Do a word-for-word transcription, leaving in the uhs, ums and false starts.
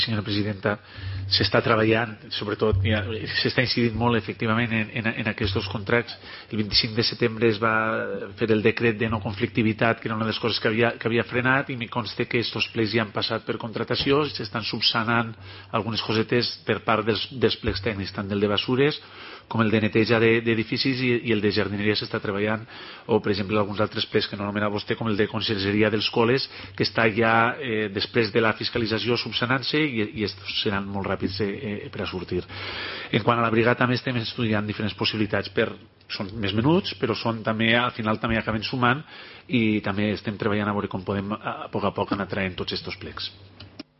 senyora presidenta, s'està treballant, sobretot ja, s'està incidint molt efectivament en, en, en aquests dos contractes. El vint-i-cinc de setembre es va fer el decret de no conflictivitat, que era una de les coses que havia, que havia frenat, i me consta que aquests plecs ja han passat per contratació, s'estan subsanant algunes cosetes per part dels, dels plecs tècnics, tant del de bessures com el de neteja d'edificis i, i el de jardineria s'està treballant, o per exemple alguns altres plecs que no anomenava vostè, com el de consergeria dels col·les, que està ja eh, després de la fiscalització subsanant-se i, i estos seran molt ràpids eh, per a sortir. En quant a la brigada també estem estudiant diferents possibilitats, per són més menuts, però són també, al final també acaben sumant, i també estem treballant a veure com podem a poc a poc anar traient tots aquests plecs.